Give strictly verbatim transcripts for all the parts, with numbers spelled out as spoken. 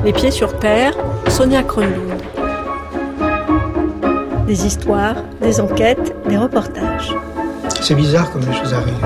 Les pieds sur terre, Sonia Kronlund. Des histoires, des enquêtes, des reportages. C'est bizarre comme les choses arrivent.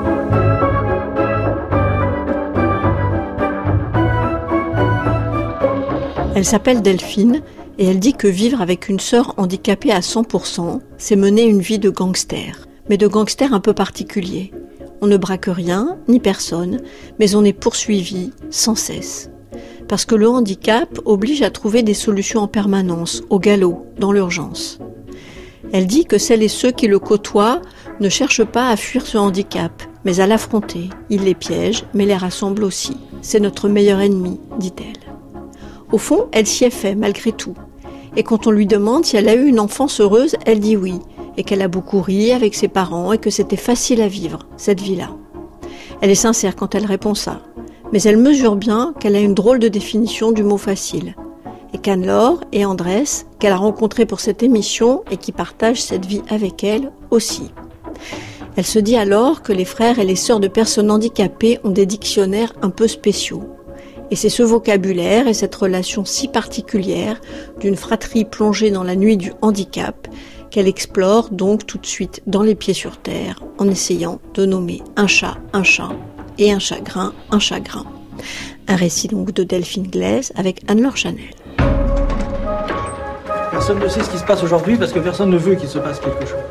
Elle s'appelle Delphine et elle dit que vivre avec une sœur handicapée à cent pour cent, c'est mener une vie de gangster. Mais de gangster un peu particulier. On ne braque rien, ni personne, mais on est poursuivi sans cesse. Parce que le handicap oblige à trouver des solutions en permanence, au galop, dans l'urgence. Elle dit que celles et ceux qui le côtoient ne cherchent pas à fuir ce handicap, mais à l'affronter. Ils les piègent, mais les rassemblent aussi. C'est notre meilleur ennemi, dit-elle. Au fond, elle s'y est fait, malgré tout. Et quand on lui demande si elle a eu une enfance heureuse, elle dit oui. Et qu'elle a beaucoup ri avec ses parents et que c'était facile à vivre, cette vie-là. Elle est sincère quand elle répond ça. Mais elle mesure bien qu'elle a une drôle de définition du mot facile. Et qu'Anne-Laure et Andrés, qu'elle a rencontrés pour cette émission et qui partagent cette vie avec elle aussi. Elle se dit alors que les frères et les sœurs de personnes handicapées ont des dictionnaires un peu spéciaux. Et c'est ce vocabulaire et cette relation si particulière d'une fratrie plongée dans la nuit du handicap qu'elle explore donc tout de suite dans Les Pieds sur terre, en essayant de nommer un chat un chat et un chagrin un chagrin. Un récit donc de Delphine Glaise avec Anne-Laure Chanel. Personne ne sait ce qui se passe aujourd'hui parce que personne ne veut qu'il se passe quelque chose.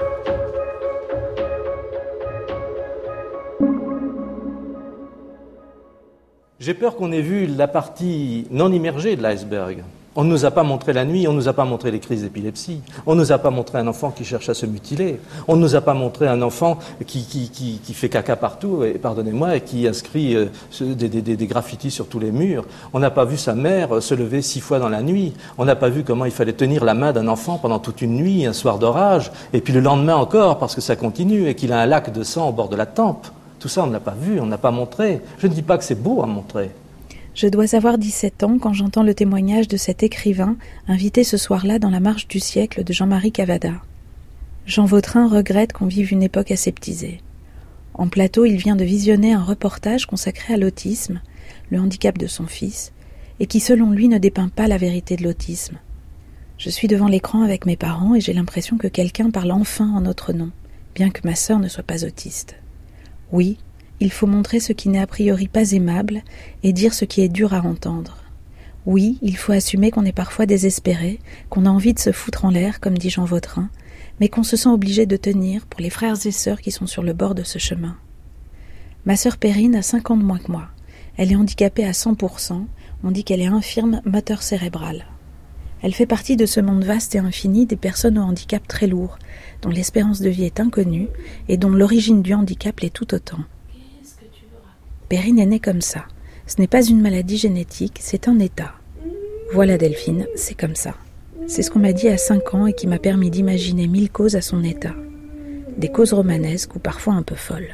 J'ai peur qu'on ait vu la partie non immergée de l'iceberg. On ne nous a pas montré la nuit, on ne nous a pas montré les crises d'épilepsie, on ne nous a pas montré un enfant qui cherche à se mutiler, on ne nous a pas montré un enfant qui, qui, qui, qui fait caca partout, et, pardonnez-moi, et qui inscrit euh, des, des, des graffitis sur tous les murs. On n'a pas vu sa mère se lever six fois dans la nuit. On n'a pas vu comment il fallait tenir la main d'un enfant pendant toute une nuit, un soir d'orage, et puis le lendemain encore, parce que ça continue, et qu'il a un lac de sang au bord de la tempe. Tout ça, on ne l'a pas vu, on n'a pas montré. Je ne dis pas que c'est beau à montrer. Je dois avoir dix-sept ans quand j'entends le témoignage de cet écrivain invité ce soir-là dans la marche du siècle de Jean-Marie Cavada. Jean Vautrin regrette qu'on vive une époque aseptisée. En plateau, il vient de visionner un reportage consacré à l'autisme, le handicap de son fils, et qui selon lui ne dépeint pas la vérité de l'autisme. Je suis devant l'écran avec mes parents et j'ai l'impression que quelqu'un parle enfin en notre nom, bien que ma sœur ne soit pas autiste. Oui, il faut montrer ce qui n'est a priori pas aimable et dire ce qui est dur à entendre. Oui, il faut assumer qu'on est parfois désespéré, qu'on a envie de se foutre en l'air, comme dit Jean Vautrin, mais qu'on se sent obligé de tenir pour les frères et sœurs qui sont sur le bord de ce chemin. Ma sœur Perrine a cinq ans de moins que moi. Elle est handicapée à cent pour cent, on dit qu'elle est infirme moteur cérébral. Elle fait partie de ce monde vaste et infini des personnes au handicap très lourd, dont l'espérance de vie est inconnue et dont l'origine du handicap l'est tout autant. Perrine est née comme ça. Ce n'est pas une maladie génétique, c'est un état. Voilà Delphine, c'est comme ça. C'est ce qu'on m'a dit à cinq ans et qui m'a permis d'imaginer mille causes à son état. Des causes romanesques ou parfois un peu folles.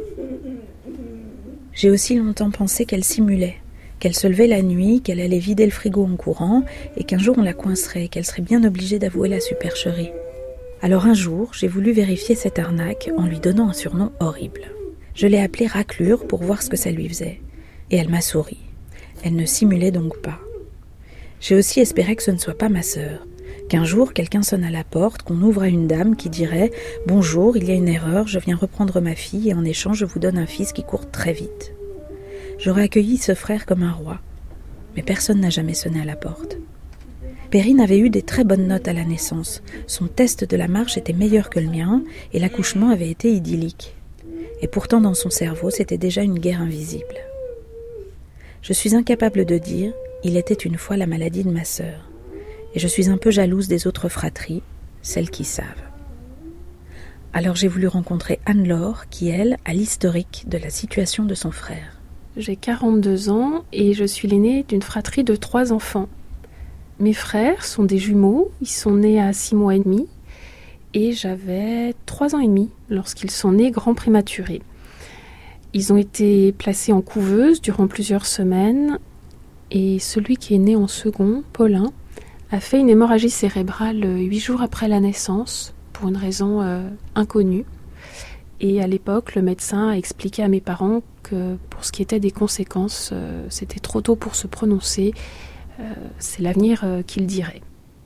J'ai aussi longtemps pensé qu'elle simulait, qu'elle se levait la nuit, qu'elle allait vider le frigo en courant et qu'un jour on la coincerait, qu'elle serait bien obligée d'avouer la supercherie. Alors un jour, j'ai voulu vérifier cette arnaque en lui donnant un surnom horrible. Je l'ai appelée Raclure pour voir ce que ça lui faisait. Et elle m'a souri. Elle ne simulait donc pas. J'ai aussi espéré que ce ne soit pas ma sœur. Qu'un jour, quelqu'un sonne à la porte, qu'on ouvre à une dame qui dirait « Bonjour, il y a une erreur, je viens reprendre ma fille et en échange, je vous donne un fils qui court très vite. » J'aurais accueilli ce frère comme un roi. Mais personne n'a jamais sonné à la porte. Perrine avait eu des très bonnes notes à la naissance. Son test de la marche était meilleur que le mien et l'accouchement avait été idyllique. Et pourtant, dans son cerveau, c'était déjà une guerre invisible. Je suis incapable de dire « il était une fois la maladie de ma sœur ». Et je suis un peu jalouse des autres fratries, celles qui savent. Alors j'ai voulu rencontrer Anne-Laure, qui, elle, a l'historique de la situation de son frère. J'ai quarante-deux ans et je suis l'aînée d'une fratrie de trois enfants. Mes frères sont des jumeaux, ils sont nés à six mois et demi. Et j'avais trois ans et demi lorsqu'ils sont nés grands prématurés. Ils ont été placés en couveuse durant plusieurs semaines et celui qui est né en second, Paulin, a fait une hémorragie cérébrale huit jours après la naissance pour une raison euh, inconnue. Et à l'époque, le médecin a expliqué à mes parents que pour ce qui était des conséquences, euh, c'était trop tôt pour se prononcer. Euh, c'est l'avenir euh, qui le dirait.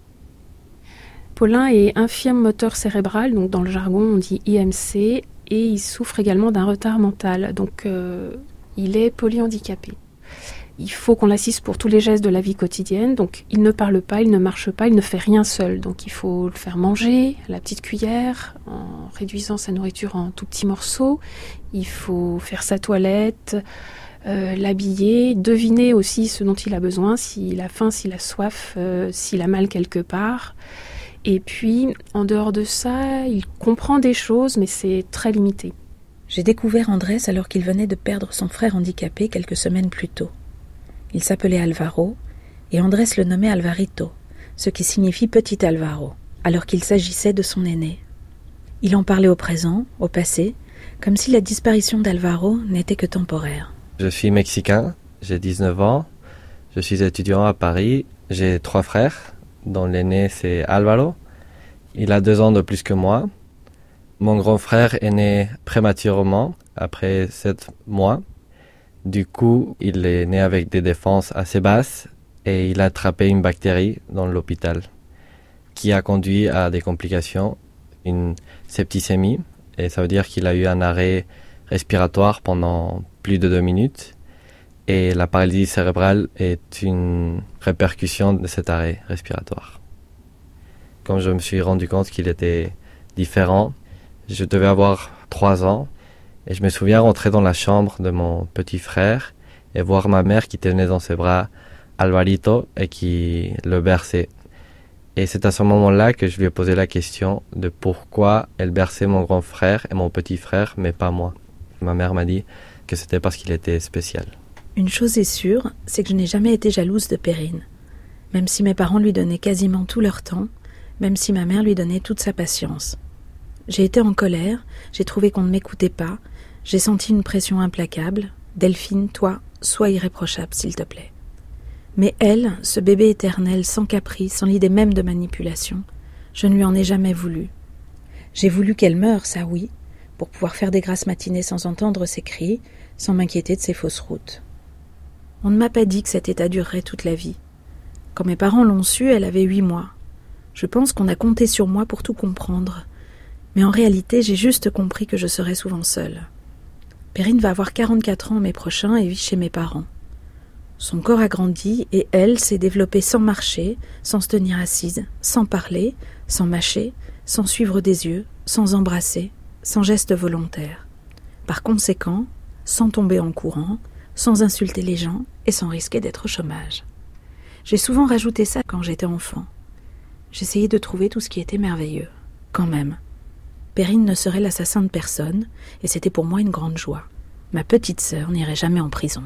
Paulin est infirme moteur cérébral, donc dans le jargon on dit I M C, et il souffre également d'un retard mental, donc euh, il est polyhandicapé. Il faut qu'on l'assiste pour tous les gestes de la vie quotidienne, donc il ne parle pas, il ne marche pas, il ne fait rien seul, donc il faut le faire manger à la petite cuillère, en réduisant sa nourriture en tout petits morceaux, il faut faire sa toilette, euh, l'habiller, deviner aussi ce dont il a besoin, s'il a faim, s'il a soif, euh, s'il a mal quelque part. Et puis, en dehors de ça, il comprend des choses, mais c'est très limité. J'ai découvert Andrés alors qu'il venait de perdre son frère handicapé quelques semaines plus tôt. Il s'appelait Alvaro, et Andrés le nommait Alvarito, ce qui signifie petit Alvaro, alors qu'il s'agissait de son aîné. Il en parlait au présent, au passé, comme si la disparition d'Alvaro n'était que temporaire. Je suis mexicain, j'ai dix-neuf ans, je suis étudiant à Paris, j'ai trois frères, dont l'aîné c'est Alvaro. Il a deux ans de plus que moi. Mon grand frère est né prématurément, après sept mois. Du coup, il est né avec des défenses assez basses et il a attrapé une bactérie dans l'hôpital qui a conduit à des complications, une septicémie, et ça veut dire qu'il a eu un arrêt respiratoire pendant plus de deux minutes. Et la paralysie cérébrale est une répercussion de cet arrêt respiratoire. Quand je me suis rendu compte qu'il était différent, je devais avoir trois ans et je me souviens rentrer dans la chambre de mon petit frère et voir ma mère qui tenait dans ses bras Alvarito et qui le berçait. Et c'est à ce moment-là que je lui ai posé la question de pourquoi elle berçait mon grand frère et mon petit frère, mais pas moi. Ma mère m'a dit que c'était parce qu'il était spécial. Une chose est sûre, c'est que je n'ai jamais été jalouse de Perrine. Même si mes parents lui donnaient quasiment tout leur temps, même si ma mère lui donnait toute sa patience. J'ai été en colère, j'ai trouvé qu'on ne m'écoutait pas, j'ai senti une pression implacable. Delphine, toi, sois irréprochable, s'il te plaît. Mais elle, ce bébé éternel, sans caprice, sans l'idée même de manipulation, je ne lui en ai jamais voulu. J'ai voulu qu'elle meure, ça oui, pour pouvoir faire des grasses matinées sans entendre ses cris, sans m'inquiéter de ses fausses routes. On ne m'a pas dit que cet état durerait toute la vie. Quand mes parents l'ont su, elle avait huit mois. Je pense qu'on a compté sur moi pour tout comprendre. Mais en réalité, j'ai juste compris que je serais souvent seule. Perrine va avoir quarante-quatre ans en mai prochain et vit chez mes parents. Son corps a grandi et elle s'est développée sans marcher, sans se tenir assise, sans parler, sans mâcher, sans suivre des yeux, sans embrasser, sans geste volontaire. Par conséquent, sans tomber en courant, sans insulter les gens et sans risquer d'être au chômage. J'ai souvent rajouté ça quand j'étais enfant. J'essayais de trouver tout ce qui était merveilleux. Quand même. Perrine ne serait l'assassin de personne, et c'était pour moi une grande joie. Ma petite sœur n'irait jamais en prison.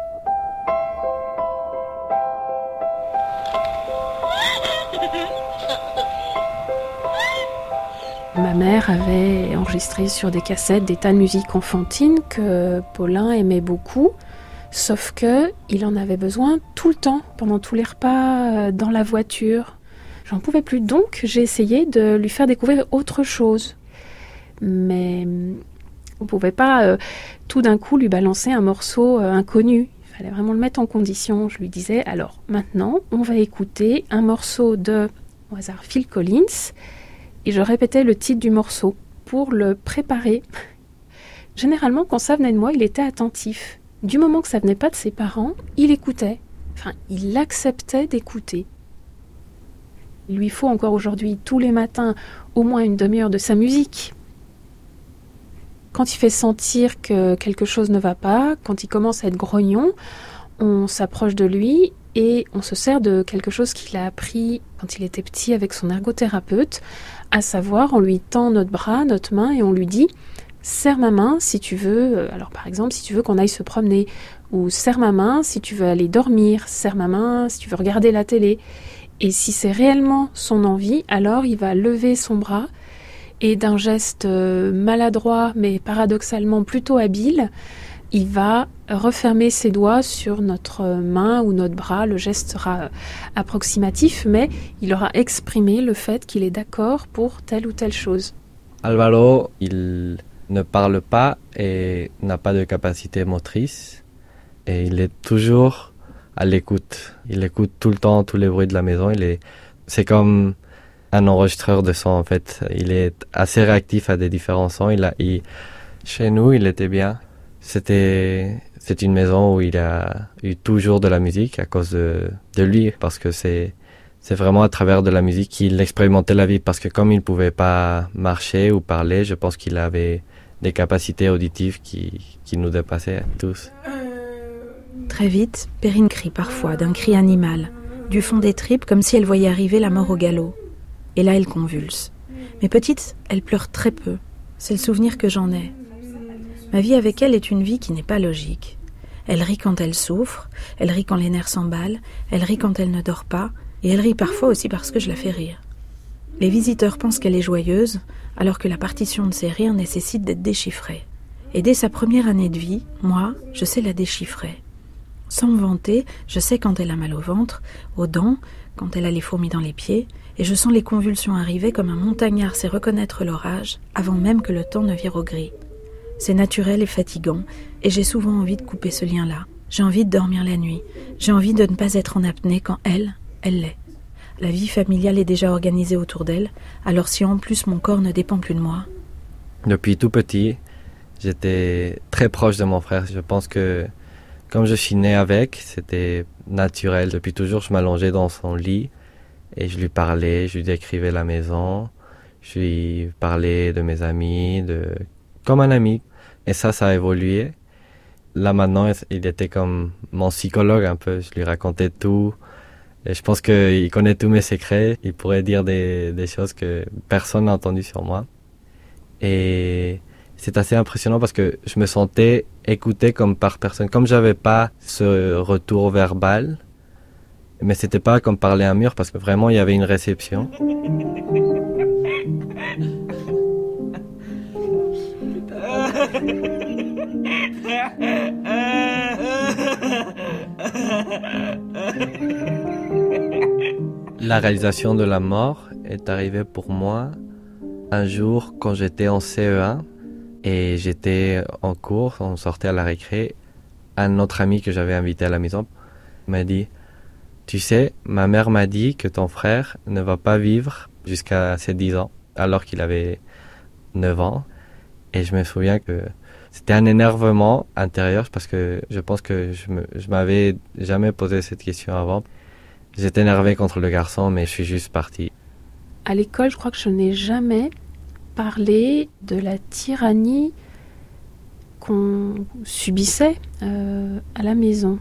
Ma mère avait enregistré sur des cassettes des tas de musique enfantine que Paulin aimait beaucoup, sauf que il en avait besoin tout le temps, pendant tous les repas, dans la voiture. J'en pouvais plus, donc j'ai essayé de lui faire découvrir autre chose. Mais on ne pouvait pas euh, tout d'un coup lui balancer un morceau euh, inconnu. Il fallait vraiment le mettre en condition. Je lui disais, alors maintenant, on va écouter un morceau de, au hasard, Phil Collins, et je répétais le titre du morceau pour le préparer. Généralement, quand ça venait de moi, il était attentif. Du moment que ça venait pas de ses parents, il écoutait. Enfin, il acceptait d'écouter. Il lui faut encore aujourd'hui, tous les matins, au moins une demi-heure de sa musique. Quand il fait sentir que quelque chose ne va pas, quand il commence à être grognon, on s'approche de lui et on se sert de quelque chose qu'il a appris quand il était petit avec son ergothérapeute, à savoir, on lui tend notre bras, notre main et on lui dit « serre ma main si tu veux, alors par exemple si tu veux qu'on aille se promener » ou « serre ma main si tu veux aller dormir, serre ma main si tu veux regarder la télé ». Et si c'est réellement son envie, alors il va lever son bras et d'un geste maladroit, mais paradoxalement plutôt habile, il va refermer ses doigts sur notre main ou notre bras. Le geste sera approximatif, mais il aura exprimé le fait qu'il est d'accord pour telle ou telle chose. Alvaro, il ne parle pas et n'a pas de capacité motrice. Et il est toujours à l'écoute. Il écoute tout le temps tous les bruits de la maison. Il est, c'est comme un enregistreur de son en fait. Il est assez réactif à des différents sons. Il a, il, chez nous, il était bien. C'était, c'est une maison où il a eu toujours de la musique à cause de, de lui, parce que c'est, c'est vraiment à travers de la musique qu'il expérimentait la vie. Parce que comme il pouvait pas marcher ou parler, je pense qu'il avait des capacités auditives qui, qui nous dépassaient tous. Très vite, Perrine crie parfois d'un cri animal, du fond des tripes comme si elle voyait arriver la mort au galop. Et là, elle convulse. Mais petite, elle pleure très peu. C'est le souvenir que j'en ai. Ma vie avec elle est une vie qui n'est pas logique. Elle rit quand elle souffre, elle rit quand les nerfs s'emballent, elle rit quand elle ne dort pas, et elle rit parfois aussi parce que je la fais rire. Les visiteurs pensent qu'elle est joyeuse, alors que la partition de ses rires nécessite d'être déchiffrée. Et dès sa première année de vie, moi, je sais la déchiffrer. Sans me vanter, je sais quand elle a mal au ventre, aux dents, quand elle a les fourmis dans les pieds, et je sens les convulsions arriver comme un montagnard sait reconnaître l'orage, avant même que le temps ne vire au gris. C'est naturel et fatigant, et j'ai souvent envie de couper ce lien-là. J'ai envie de dormir la nuit, j'ai envie de ne pas être en apnée quand elle, elle l'est. La vie familiale est déjà organisée autour d'elle, alors si en plus mon corps ne dépend plus de moi... Depuis tout petit, j'étais très proche de mon frère. Je pense que comme je suis né avec, c'était naturel. Depuis toujours, je m'allongeais dans son lit et je lui parlais, je lui décrivais la maison, je lui parlais de mes amis, de... comme un ami. Et ça, ça a évolué. Là, maintenant, il était comme mon psychologue un peu. Je lui racontais tout. Et je pense qu'il connaît tous mes secrets. Il pourrait dire des, des choses que personne n'a entendues sur moi. Et c'est assez impressionnant parce que je me sentais écouté comme par personne. Comme j'avais pas ce retour verbal, mais c'était pas comme parler à un mur parce que vraiment il y avait une réception. La réalisation de la mort est arrivée pour moi un jour quand j'étais en C E un et j'étais en cours, on sortait à la récré. Un autre ami que j'avais invité à la maison m'a dit « Tu sais, ma mère m'a dit que ton frère ne va pas vivre jusqu'à ses dix ans, alors qu'il avait neuf ans. » Et je me souviens que c'était un énervement intérieur parce que je pense que je, me, je m'avais jamais posé cette question avant. J'étais énervé contre le garçon, mais je suis juste parti. À l'école, je crois que je n'ai jamais parlé de la tyrannie qu'on subissait euh, à la maison.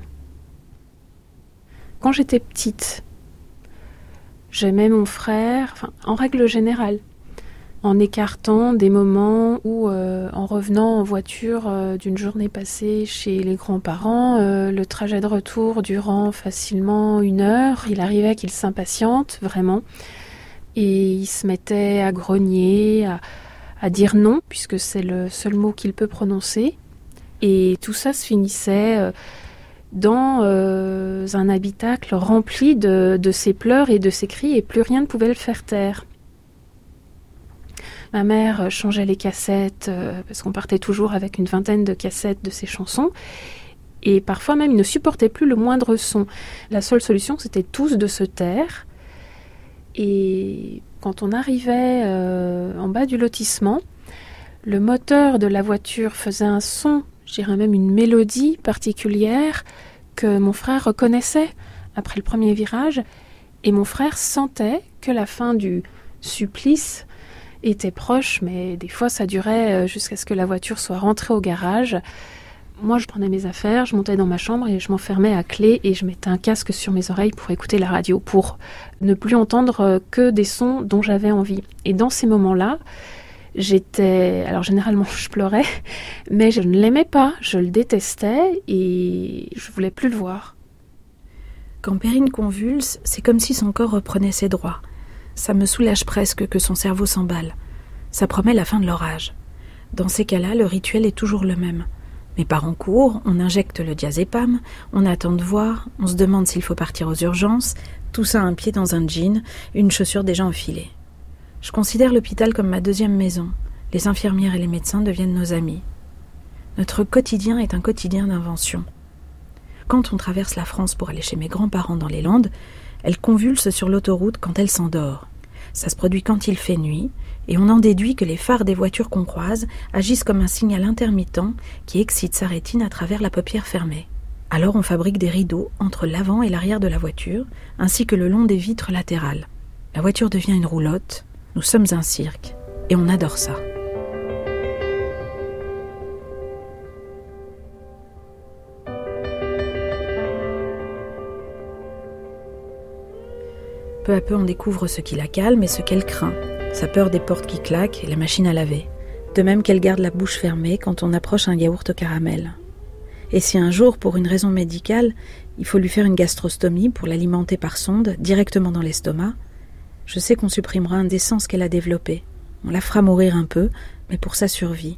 Quand j'étais petite, j'aimais mon frère, enfin, en règle générale, en écartant des moments où, euh, en revenant en voiture euh, d'une journée passée chez les grands-parents, euh, le trajet de retour durant facilement une heure, il arrivait qu'il s'impatiente vraiment et il se mettait à grogner, à, à dire non, puisque c'est le seul mot qu'il peut prononcer. Et tout ça se finissait euh, dans euh, un habitacle rempli de, de ses pleurs et de ses cris, et plus rien ne pouvait le faire taire. Ma mère changeait les cassettes, euh, parce qu'on partait toujours avec une vingtaine de cassettes de ses chansons, et parfois même il ne supportait plus le moindre son. La seule solution, c'était tous de se taire. Et quand on arrivait euh, en bas du lotissement, le moteur de la voiture faisait un son, je dirais même une mélodie particulière que mon frère reconnaissait après le premier virage. Et mon frère sentait que la fin du supplice était proche, mais des fois ça durait jusqu'à ce que la voiture soit rentrée au garage. Moi, je prenais mes affaires, je montais dans ma chambre et je m'enfermais à clé et je mettais un casque sur mes oreilles pour écouter la radio, pour ne plus entendre que des sons dont j'avais envie. Et dans ces moments-là, j'étais... Alors généralement, je pleurais, mais je ne l'aimais pas, je le détestais et je voulais plus le voir. Quand Perrine convulse, c'est comme si son corps reprenait ses droits. Ça me soulage presque que son cerveau s'emballe. Ça promet la fin de l'orage. Dans ces cas-là, le rituel est toujours le même. Mes parents courent, on injecte le diazépam, on attend de voir, on se demande s'il faut partir aux urgences, tout ça un pied dans un jean, une chaussure déjà enfilée. Je considère l'hôpital comme ma deuxième maison. Les infirmières et les médecins deviennent nos amis. Notre quotidien est un quotidien d'invention. Quand on traverse la France pour aller chez mes grands-parents dans les Landes, elle convulse sur l'autoroute quand elle s'endort. Ça se produit quand il fait nuit, et on en déduit que les phares des voitures qu'on croise agissent comme un signal intermittent qui excite sa rétine à travers la paupière fermée. Alors on fabrique des rideaux entre l'avant et l'arrière de la voiture, ainsi que le long des vitres latérales. La voiture devient une roulotte, nous sommes un cirque, et on adore ça. Peu à peu, on découvre ce qui la calme et ce qu'elle craint. Sa peur des portes qui claquent et la machine à laver. De même qu'elle garde la bouche fermée quand on approche un yaourt au caramel. Et si un jour, pour une raison médicale, il faut lui faire une gastrostomie pour l'alimenter par sonde directement dans l'estomac, je sais qu'on supprimera un des sens qu'elle a développé. On la fera mourir un peu, mais pour sa survie.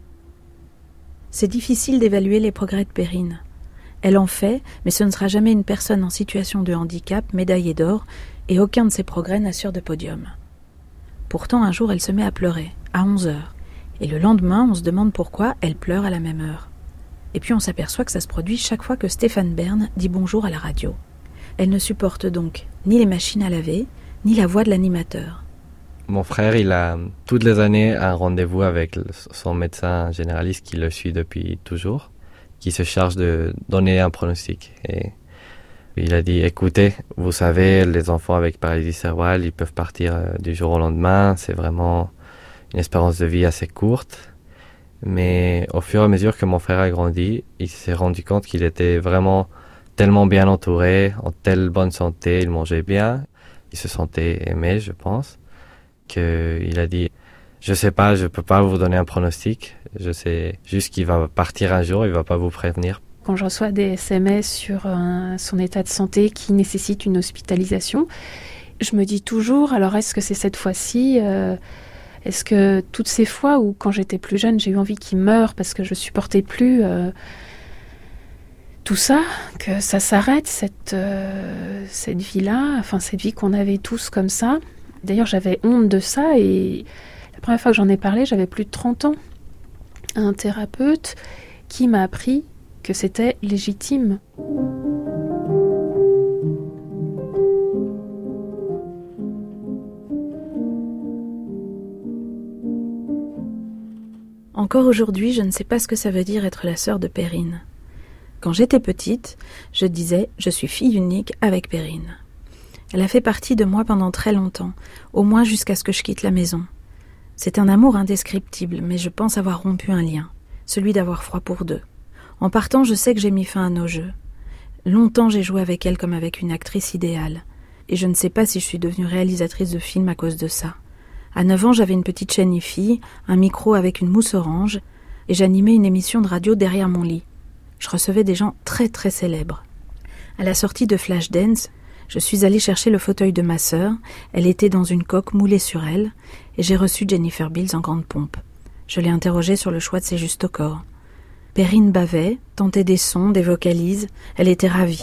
C'est difficile d'évaluer les progrès de Perrine. Elle en fait, mais ce ne sera jamais une personne en situation de handicap médaillée d'or, et aucun de ses progrès n'assure de podium. Pourtant, un jour, elle se met à pleurer, à onze heures, et le lendemain, on se demande pourquoi elle pleure à la même heure. Et puis on s'aperçoit que ça se produit chaque fois que Stéphane Bern dit bonjour à la radio. Elle ne supporte donc ni les machines à laver, ni la voix de l'animateur. Mon frère, il a toutes les années un rendez-vous avec son médecin généraliste qui le suit depuis toujours, qui se charge de donner un pronostic. Et il a dit, écoutez, vous savez, les enfants avec paralysie cérébrale, ils peuvent partir du jour au lendemain. C'est vraiment une espérance de vie assez courte. Mais au fur et à mesure que mon frère a grandi, il s'est rendu compte qu'il était vraiment tellement bien entouré, en telle bonne santé, il mangeait bien, il se sentait aimé, je pense, qu'il a dit, je sais pas, je peux pas vous donner un pronostic, je sais juste qu'il va partir un jour, il va pas vous prévenir. Quand je reçois des S M S sur un, son état de santé qui nécessite une hospitalisation, je me dis toujours, alors est-ce que c'est cette fois-ci euh, Est-ce que toutes ces fois où, quand j'étais plus jeune, j'ai eu envie qu'il meure parce que je supportais plus euh, tout ça, que ça s'arrête, cette, euh, cette vie-là, enfin cette vie qu'on avait tous comme ça. D'ailleurs, j'avais honte de ça et la première fois que j'en ai parlé, j'avais plus de trente ans. Un thérapeute qui m'a appris que c'était légitime. Encore aujourd'hui, je ne sais pas ce que ça veut dire être la sœur de Perrine. Quand j'étais petite, je disais « je suis fille unique avec Perrine ». Elle a fait partie de moi pendant très longtemps, au moins jusqu'à ce que je quitte la maison. C'est un amour indescriptible, mais je pense avoir rompu un lien, celui d'avoir froid pour deux. En partant, je sais que j'ai mis fin à nos jeux. Longtemps, j'ai joué avec elle comme avec une actrice idéale, et je ne sais pas si je suis devenue réalisatrice de films à cause de ça. À neuf ans, j'avais une petite chaîne I F I, un micro avec une mousse orange, et j'animais une émission de radio derrière mon lit. Je recevais des gens très très célèbres. À la sortie de Flashdance, je suis allée chercher le fauteuil de ma sœur, elle était dans une coque moulée sur elle, et j'ai reçu Jennifer Beals en grande pompe. Je l'ai interrogée sur le choix de ses justes corps. Perrine bavait, tentait des sons, des vocalises, elle était ravie.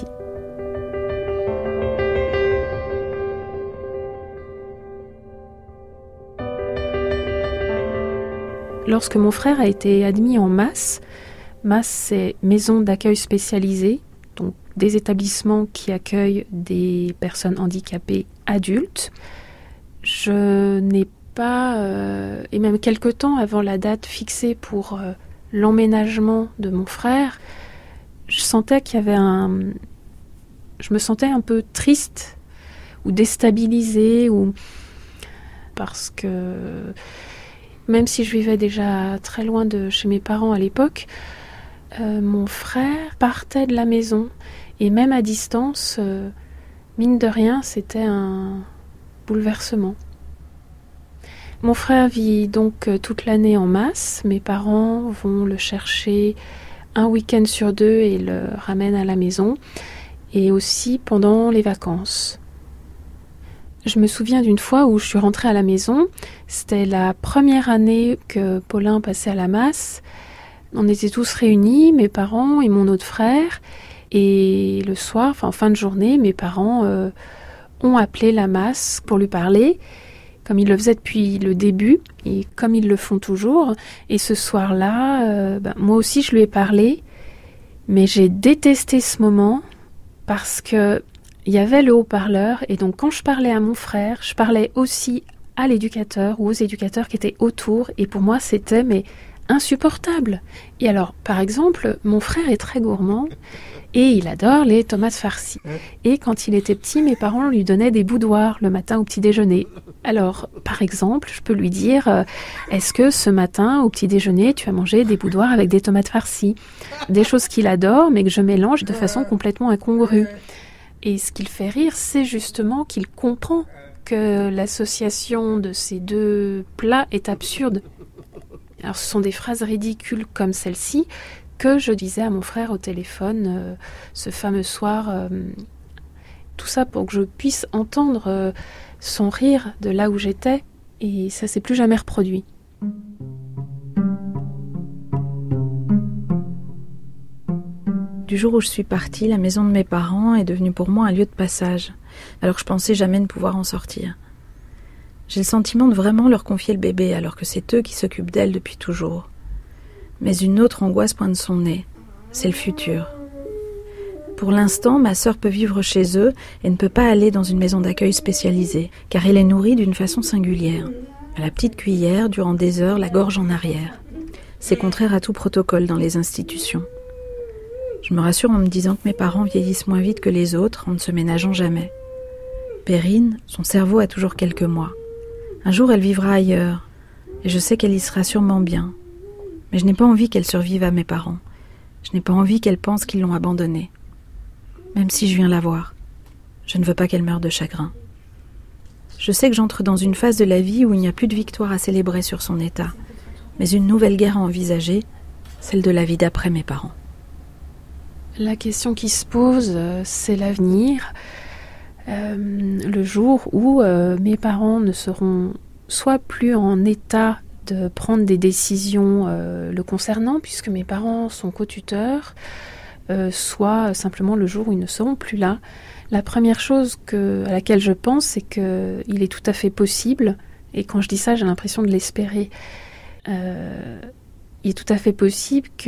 Lorsque mon frère a été admis en M A S, M A S c'est maison d'accueil spécialisée, donc des établissements qui accueillent des personnes handicapées adultes. Je n'ai pas, euh, et même quelque temps avant la date fixée pour euh, l'emménagement de mon frère, je sentais qu'il y avait un... Je me sentais un peu triste ou déstabilisée, ou... parce que même si je vivais déjà très loin de chez mes parents à l'époque, euh, mon frère partait de la maison. Et même à distance, euh, mine de rien, c'était un bouleversement. Mon frère vit donc euh, toute l'année en M A S. Mes parents vont le chercher un week-end sur deux et le ramènent à la maison. Et aussi pendant les vacances. Je me souviens d'une fois où je suis rentrée à la maison. C'était la première année que Paulin passait à la M A S. On était tous réunis, mes parents et mon autre frère. Et le soir, enfin en fin de journée, mes parents euh, ont appelé la M A S pour lui parler. comme ils le faisaient depuis le début, et comme ils le font toujours. Et ce soir-là, euh, ben, moi aussi je lui ai parlé, mais j'ai détesté ce moment parce que il y avait le haut-parleur, et donc quand je parlais à mon frère, je parlais aussi à l'éducateur ou aux éducateurs qui étaient autour, et pour moi c'était mais insupportable. Et alors, par exemple, mon frère est très gourmand et il adore les tomates farcies. Et quand il était petit, mes parents lui donnaient des boudoirs le matin au petit déjeuner. Alors, par exemple, je peux lui dire euh, est-ce que ce matin au petit déjeuner tu as mangé des boudoirs avec des tomates farcies? Des choses qu'il adore mais que je mélange de façon complètement incongrue. Et ce qui le fait rire, c'est justement qu'il comprend que l'association de ces deux plats est absurde. Alors ce sont des phrases ridicules comme celle-ci que je disais à mon frère au téléphone euh, ce fameux soir. Euh, tout ça pour que je puisse entendre euh, son rire de là où j'étais, et ça s'est plus jamais reproduit. Du jour où je suis partie, la maison de mes parents est devenue pour moi un lieu de passage, alors que je pensais jamais ne pouvoir en sortir. J'ai le sentiment de vraiment leur confier le bébé, alors que c'est eux qui s'occupent d'elle depuis toujours. Mais une autre angoisse pointe son nez, c'est le futur. Pour l'instant, ma sœur peut vivre chez eux et ne peut pas aller dans une maison d'accueil spécialisée, car elle est nourrie d'une façon singulière, à la petite cuillère, durant des heures, la gorge en arrière. C'est contraire à tout protocole dans les institutions. Je me rassure en me disant que mes parents vieillissent moins vite que les autres en ne se ménageant jamais. Perrine, son cerveau a toujours quelques mois. Un jour, elle vivra ailleurs, et je sais qu'elle y sera sûrement bien. Mais je n'ai pas envie qu'elle survive à mes parents. Je n'ai pas envie qu'elle pense qu'ils l'ont abandonnée. Même si je viens la voir, je ne veux pas qu'elle meure de chagrin. Je sais que j'entre dans une phase de la vie où il n'y a plus de victoire à célébrer sur son état, mais une nouvelle guerre à envisager, celle de la vie d'après mes parents. La question qui se pose, euh, c'est l'avenir. Euh, le jour où euh, mes parents ne seront soit plus en état de prendre des décisions euh, le concernant, puisque mes parents sont co-tuteurs, euh, soit simplement le jour où ils ne seront plus là. La première chose que, à laquelle je pense, c'est qu'il est tout à fait possible, et quand je dis ça, j'ai l'impression de l'espérer, euh, il est tout à fait possible qu'il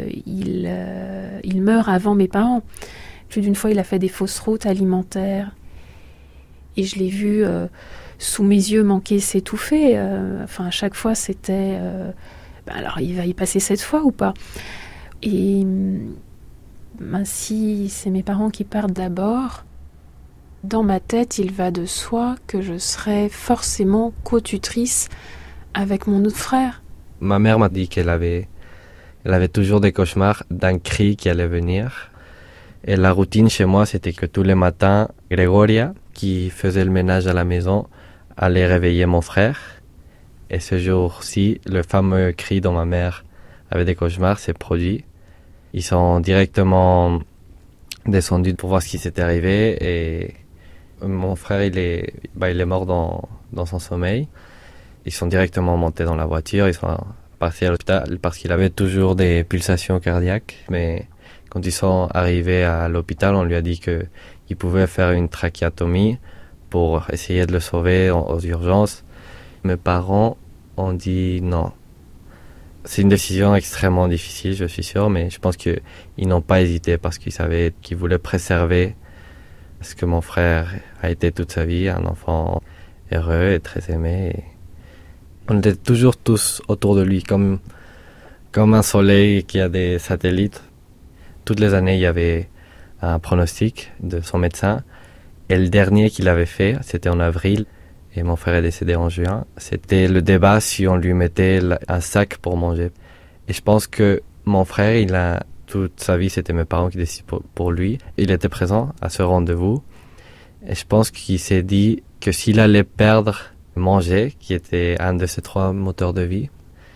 euh, il meure avant mes parents. Plus d'une fois, il a fait des fausses routes alimentaires. Et je l'ai vu euh, sous mes yeux manquer s'étouffer. Euh, enfin, à chaque fois, c'était... Euh, ben alors, il va y passer cette fois ou pas? Et ben, si c'est mes parents qui partent d'abord, dans ma tête, il va de soi que je serai forcément co-tutrice avec mon autre frère. Ma mère m'a dit qu'elle avait, elle avait toujours des cauchemars d'un cri qui allait venir. Et la routine chez moi, c'était que tous les matins, Gregoria, qui faisait le ménage à la maison, allait réveiller mon frère. Et ce jour-ci, le fameux cri dont ma mère avait des cauchemars s'est produit. Ils sont directement descendus pour voir ce qui s'était arrivé. Et mon frère, il est, bah, il est mort dans, dans son sommeil. Ils sont directement montés dans la voiture. Ils sont partis à l'hôpital parce qu'il avait toujours des pulsations cardiaques. Mais quand ils sont arrivés à l'hôpital, on lui a dit qu'il pouvait faire une trachéotomie pour essayer de le sauver aux urgences. Mes parents ont dit non. C'est une décision extrêmement difficile, je suis sûr, mais je pense qu'ils n'ont pas hésité parce qu'ils savaient qu'ils voulaient préserver ce que mon frère a été toute sa vie, un enfant heureux et très aimé. Et on était toujours tous autour de lui, comme, comme un soleil qui a des satellites. Toutes les années, il y avait un pronostic de son médecin. Et le dernier qu'il avait fait, c'était en avril. Et mon frère est décédé en juin. C'était le débat si on lui mettait un sac pour manger. Et je pense que mon frère, il a, toute sa vie, c'était mes parents qui décident pour, pour lui. Il était présent à ce rendez-vous. Et je pense qu'il s'est dit que s'il allait perdre manger, qui était un de ses trois moteurs de vie,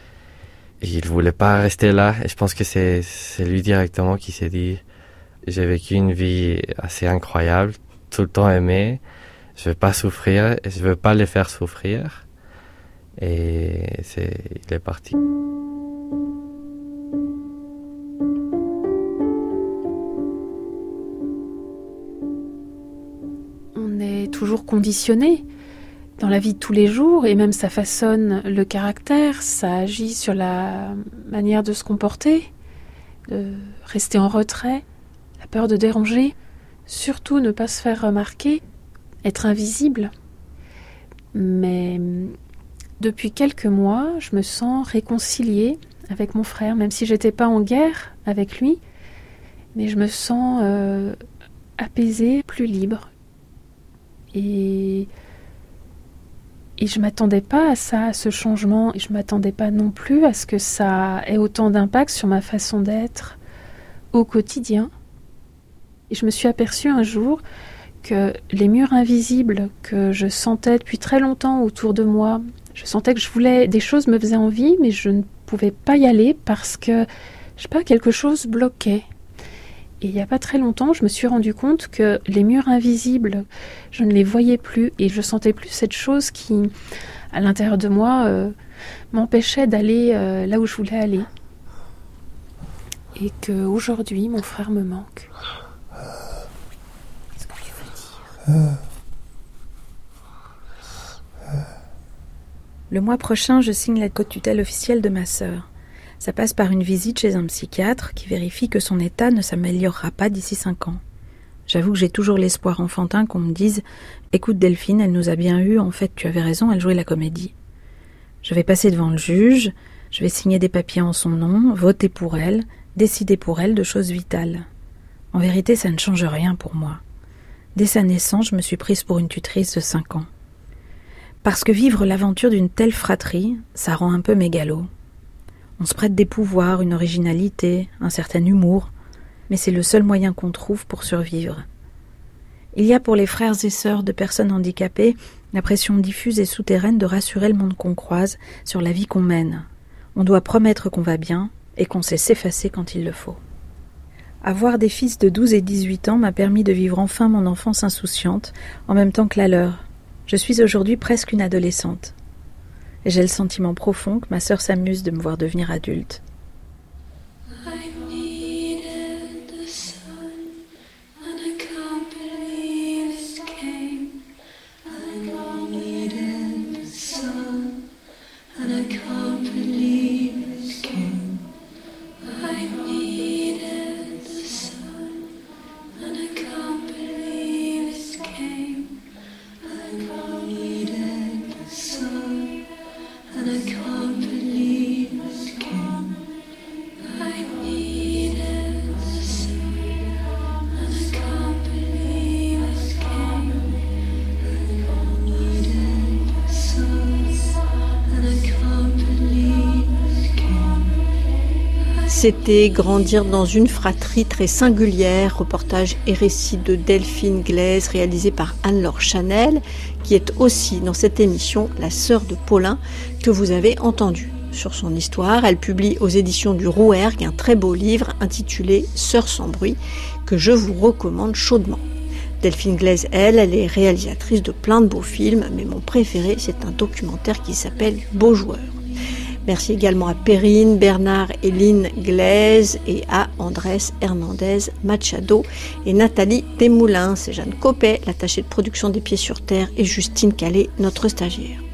il voulait pas rester là. Et je pense que c'est, c'est lui directement qui s'est dit, j'ai vécu une vie assez incroyable, tout le temps aimé. Je veux pas souffrir, je veux pas les faire souffrir. Et c'est, il est parti. On est toujours conditionné. dans la vie de tous les jours, et même ça façonne le caractère, ça agit sur la manière de se comporter, de rester en retrait, la peur de déranger, surtout ne pas se faire remarquer, être invisible. Mais depuis quelques mois, je me sens réconciliée avec mon frère, même si j'étais pas en guerre avec lui, mais je me sens euh, apaisée, plus libre. Et, et je m'attendais pas à ça, à ce changement, et je m'attendais pas non plus à ce que ça ait autant d'impact sur ma façon d'être au quotidien. Et je me suis aperçue un jour que les murs invisibles que je sentais depuis très longtemps autour de moi, je sentais que je voulais, des choses me faisaient envie, mais je ne pouvais pas y aller parce que, je sais pas, quelque chose bloquait. Et il n'y a pas très longtemps, je me suis rendu compte que les murs invisibles, je ne les voyais plus et je sentais plus cette chose qui, à l'intérieur de moi, euh, m'empêchait d'aller euh, là où je voulais aller. Et qu'aujourd'hui, mon frère me manque. Qu'est-ce que tu veux dire ? Le mois prochain, je signe la co-tutelle officielle de ma sœur. Ça passe par une visite chez un psychiatre qui vérifie que son état ne s'améliorera pas d'ici cinq ans. J'avoue que j'ai toujours l'espoir enfantin qu'on me dise « Écoute Delphine, elle nous a bien eu, en fait tu avais raison, elle jouait la comédie. » Je vais passer devant le juge, je vais signer des papiers en son nom, voter pour elle, décider pour elle de choses vitales. En vérité, ça ne change rien pour moi. Dès sa naissance, je me suis prise pour une tutrice de cinq ans. Parce que vivre l'aventure d'une telle fratrie, ça rend un peu mégalo. On se prête des pouvoirs, une originalité, un certain humour, mais c'est le seul moyen qu'on trouve pour survivre. Il y a pour les frères et sœurs de personnes handicapées la pression diffuse et souterraine de rassurer le monde qu'on croise sur la vie qu'on mène. On doit promettre qu'on va bien et qu'on sait s'effacer quand il le faut. Avoir des fils de douze et dix-huit ans m'a permis de vivre enfin mon enfance insouciante, en même temps que la leur. Je suis aujourd'hui presque une adolescente. Et j'ai le sentiment profond que ma sœur s'amuse de me voir devenir adulte. C'était Grandir dans une fratrie très singulière, reportage et récit de Delphine Glaise réalisé par Anne-Laure Chanel, qui est aussi dans cette émission la sœur de Paulin que vous avez entendu. Sur son histoire, elle publie aux éditions du Rouergue un très beau livre intitulé Sœurs sans bruit que je vous recommande chaudement. Delphine Glaise, elle, elle est réalisatrice de plein de beaux films, mais mon préféré, c'est un documentaire qui s'appelle Beaux joueurs. Merci également à Perrine, Bernard et Lynn Glaise et à Andrés Hernandez Machado et Nathalie Desmoulins. C'est Jeanne Copet, l'attachée de production des Pieds sur Terre, et Justine Calais, notre stagiaire.